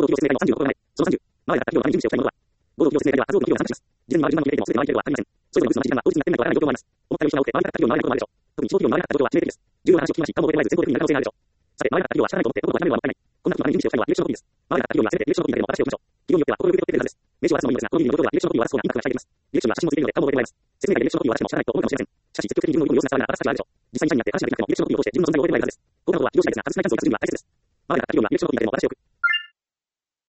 合同企業説明会の36項目前。その30、周りが企業のために準備しておきたいものとは、合同企業説明会では数多くの企業が参加します。事前に周りの順番に決めてもすべて周りの企業はありません。それぞれのブースの時間が同時になっていないとわからない状況もあります。思ったより人が多くて、周りが企業の周りのこともあるでしょう。特に小企業の周りが状況は致命的です。重要な話を聞きまし、他も覚えてないず先行的になる可能性があるでしょう。さて、周りが企業は知らないと思ってどこかわからないのはもったいない。こんな時のために準備しておきたいのは履歴書のコピーです。周りが企業にはせめて履歴書のコピーだけでも渡しておきましょう。企業によっては心の指を取っているはずです。名刺を渡すのもいいのですが、この時にの状況では履歴書のコピーを渡す方がインパクトが最適です。履歴書には写真もついているので他も覚えてもらえます。説明会で履歴書のコピーを渡しても知らないと思うかもしれません。しかし積極的に自分の動きを様子が伝わるなら渡す価値はあるでしょう。実際に社になって話ができなくても履歴書のコピーを通して自分の存在を覚えてもらえるはずです。こうなことは企業次第ですが、確実なチャンスを生かす準備は大切です。周りが企業には履歴書のコピーだけでも渡しておく。